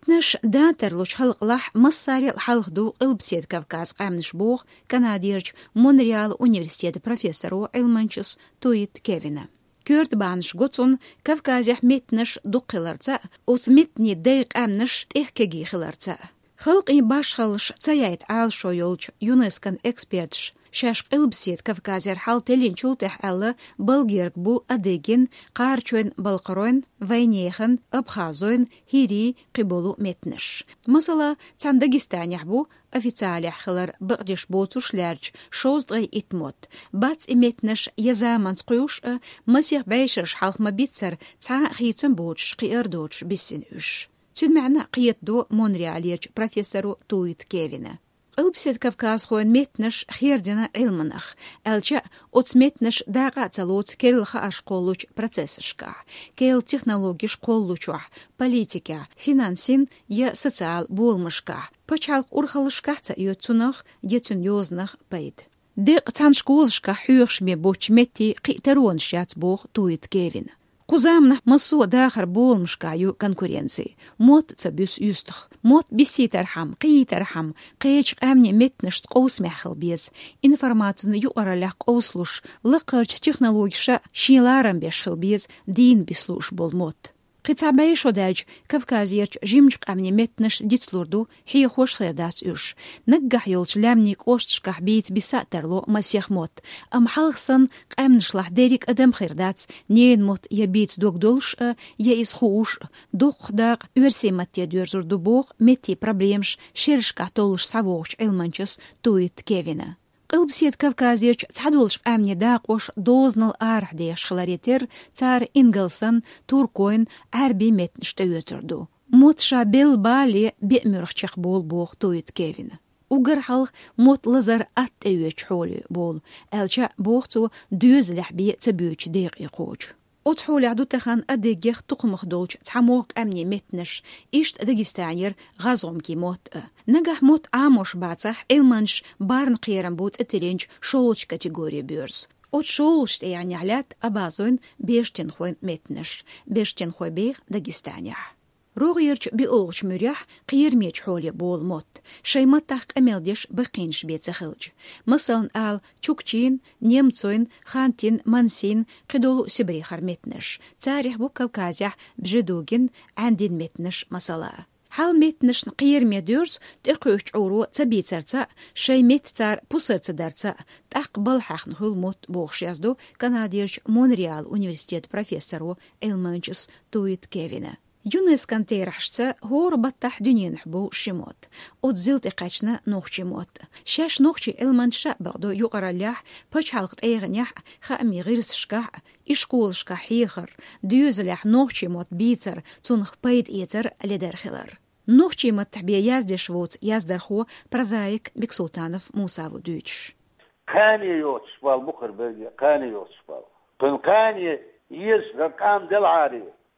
متنش داترلوش حلق لح مصاري الحلق دو قلبسيد كافكاز قامنش بوغ كناديرج مونريال أونيفرسيتي بروفيسورو علمانشس تويت كيفينا. كورت بانش غوتون كافكازيح متنش دو قلرتا وسمتني دايق أمنش تيحكي خلرتا. خلقي باش خلش تايت عال شويولج يونسكن اكسبيرتش شاش قلبسيد كافكازير حال تلين شولتح ألا بلغيرك بو أديجين قارچوين بلقروين وينيخن أبخازوين هيري قبولو متنش. مثلا تان داغستان يحبو أفيتالي خلر بقديش بوتوش لارج شوز غي إتموت بات إمتنش يزامن تقيوش مسيح بايشرش حالخ ما بيتسر تا خيتن بوتش قيردوش بسنوش. تون معنا قيت دو مونرياليرج بروفيسورو تويت كيفينا. قلبسيد كافكاز خوين متنش خير دينا علمنخ الجا متنش داقا تلوت كيرلخ أشقولوش процессшка كيل تكنولوجيش قولوشوح политика финансин يا социал بولمشка пачалق урхалышка تا يوتسونخ يتون يوزنخ بايد ديق تانشقولشка حيوخش مي بوش متي قيترون شات بوخ تويت كيفين قزامنا مسو داخر بول مشكايو كونكورنسي موت تبيس يستخ موت بيسي ترحم قي ترحم قيش امني متنش قوس محل بيز انفورماتن يقرا لك قوسلوش لقرج تكنولوجيا شيلارم بيشخل بيز دين بيسلوش بول موت قطعباي شوداج كافكازيرج جيمجق امني متنش ديتلوردو هي خوش خيرداس يوش نجح يولج لامنيك اوشتشكح بيت بساترلو مسيح موت ام حلقسن قامنش لح ديريك ادم خيرداس نين موت يبيت دوك دولش يا خوش دوق داق يرسيمت يديرزر دوبوغ متي بروبليمش شيرشكح تولش سابوش علمانشس تويت كيفينا قلبسيد كافكازيرج تحدولش امني داقوش دوزنل ارح ديش خلاريتر تار انجلسن توركوين عربي متنش تيوتردو موت شابيل بالي بيأمرخ بول بوغ تويت كيفين وقرحل موت لزر ات ايوش حولي بول الجا بوغتو دوز لحبي تبيوش ديق يقوج وتحولي عدو تخان أديجيخ تقمخ دولج تحموق أمني متنش إيشت داغستانير غازوم كي موت نجح موت عاموش باتصح إلمانش بارن قيرن بوت اتلينج شولج كاتيجوري بيرز وتشولج يعني علات أبازون بيش تنخوين متنش بيش تنخوي بيخ داغستانيح روغيرج بيقولش مريح قير ميج حولي بول موت شي متاق أميلديش بقينش بيتسخلج مثلا آل تشوكتين نيمتوين خانتين منسين قدولو سبري خرمتنش تاريخ بو كوكازيح بجدوغن عندين متنش مثلا حال متنش قير ميدورز تقوش عورو تبيترتا شي متتار بوسرت دارتا تقبل حقن هول موت بوخشيازدو كناديرج مونريال أونيفرسيتي بروفيسورو علمانشس تويت كيفينا يونس كان تيرحشتا هو ربطح دنيا نحبو شموت وتزلت قاشنا نوخ شموت شاش نوخشي المنشا بغدو يقرا لح باش حلقت ايغنيح خامي غيرس شكاح اشكول شكاح يخر ديوز لح نوخشي موت بيتر تونخ بايد ايتر لدر خلر نوخشي موت تحبي يازدي شوت يازدر خو برزايك بكسلطانف موساو دوتش كاني يوتشبال بخر بيجي كاني يوتشبال كاني يس رقام دل عاري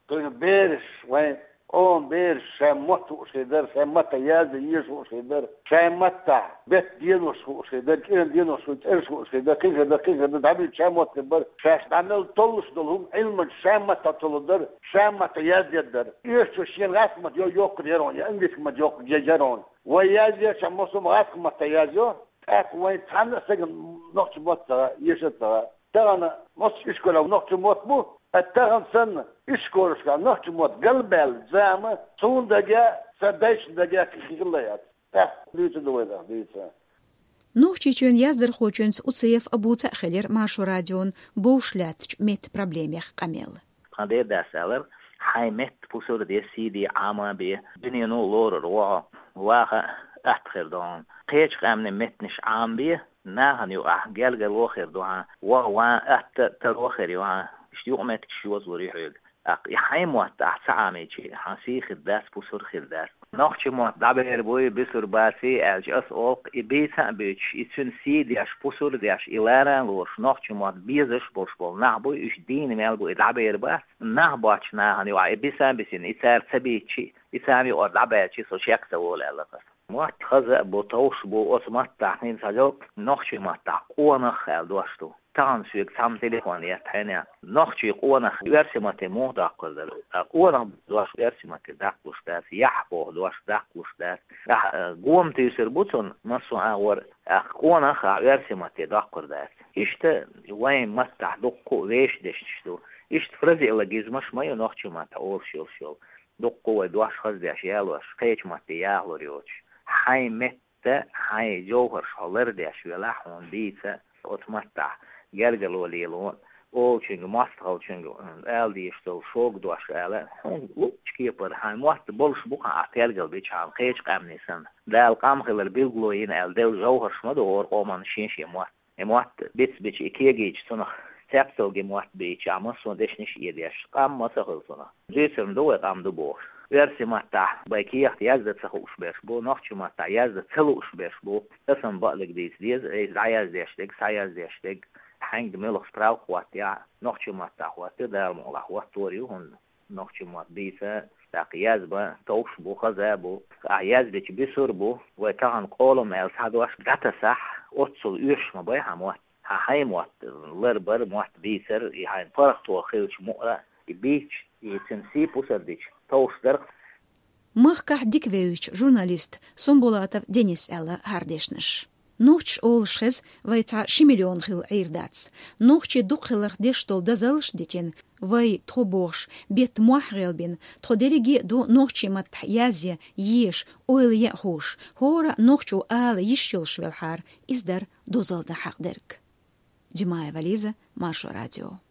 بيرش وين اون بيرش شامت وشيدر شامت ياز يش وشيدر شامت بيت دينو وشيدر كين دينو وشيدر كين دعبي شامت كبر شاش عمل طلش دولهم علم شامت تطلدر شامت ياز يدر يش وشين غاسمت يوق يرون يا انجلش ما يوق يجرون وياز شامسوم غاسمت يازو اك وين تان سجن نقش موت يشتا تانا مش اشكول او نقش موت مو التغن سنة إشكورش كان نحكي موت قلبال زامة تون دقاء سدايش دقاء كخيليات ليت دويدا ليت نوخشي چون يازدر خوچونس وصيف أبو تأخير ماشو راديون بوشلاتش ميت بروبليميخ قميل قادير داسالر حي ميت بوسور دي سيدي عاما بي دنيانو لور روا واخا أتخير دون قيش قامن ميتنش عام بي ناهن يو أحجال جلوخير دوها ووا تروخير يوها يومك شو زوري يحيم وقت ساعة شيء حسي خداس بصور خداس ناخش موت دعبير بوي بصور باسي أجلس أوق يبيتها بيش يتون سيديش بصور ديش إلارا لورش ناخش موت بيزش بوش بول نعبوي إش دين مال بوي دعبير باس نعبوش ناهني وعي بيسان بسين إتار سبيتشي إتامي أو دعبير شيء سوشيك سوول ألقص موت خزق بو توش بو أسمات تحنين سجوك ناخش موت تقوانخ ألدوشتو Tan süg sam telefon ya tane. Nochchi qona versimate mohdaqlar. Qona duas versimate daqustas yahbo duas daqustas. Gomtüser butun masu awar qona versimate daqurdas. İşte vay matta dokku veşdeştu. İşte frazeologizmaş mayo nochchi mata olşol. Dokku ve duas xazdaş yalos qeçmate yahloryoç. Haymette hay jawhar şolar deş ve lahon diyse otmatta gergeloliyelon o çünkü mastral çünkü elde işte şok duaş ele uçki yapar hay mast bolş bu ha tergel bir çam qeç qamnesan dal qamxlar bilgloyin elde jawhar şma doğur oman şinşi mast bits ikiye geç sonra Sepso gemot beach ama deşniş yediş qamma sahılsına. Jesem do qamdı boş. Versimata bayki yazda sahuş beş bu nohçumata yazda saluş beş bu. Tasam balık diye ayaz deştik sayaz deştik. Hang de melx spraw wat ya nohçumata wat da mola wat tori hun nohçumat bisa taqiyaz ba tawş bu khaza bu ayaz de bisur bu ve kan qolum el sadwaş gata sah otsul üyüşme bay hamot haymot ler bar mot biser yani farq to khilch mu'ra beach yetensip usardiç tawşlar Махках Диквевич, журналист, Сомбулатов Денис Элла Хардешныш. Нохч олшхез вайта шимиллион хил эйрдац. Нохчи духилар дештол дазалш детен вай тхобош бет муахрелбин тходериги до нохчи мат язе еш ойл я хош. Хора нохчу ал ишчил швелхар издар дозалда хақдерк. Димая Вализа, Маршо радио.